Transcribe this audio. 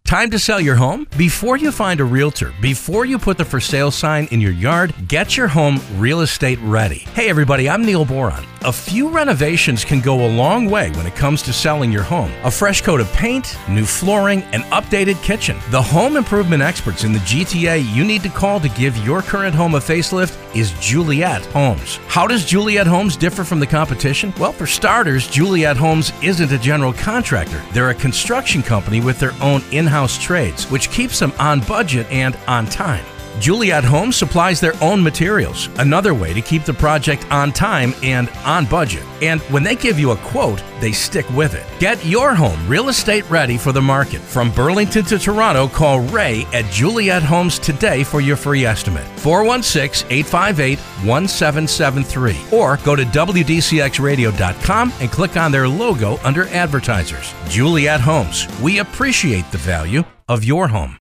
Time to sell your home? Before you find a realtor, before you put the for sale sign in your yard, get your home real estate ready. Hey everybody, I'm Neil Boron. A few renovations can go a long way when it comes to selling your home. A fresh coat of paint, new flooring, an updated kitchen. The home improvement experts in the GTA you need to call to give your current home a facelift is Juliet Homes. How does Juliet Homes differ from the competition? Well, for starters, Juliet Homes isn't a general contractor. They're a construction company with their own in-house trades, which keeps them on budget and on time. Juliet Homes supplies their own materials, another way to keep the project on time and on budget. And when they give you a quote, they stick with it. Get your home real estate ready for the market. From Burlington to Toronto, call Ray at Juliet Homes today for your free estimate. 416-858-1773. Or go to WDCXradio.com and click on their logo under advertisers. Juliet Homes. We appreciate the value of your home.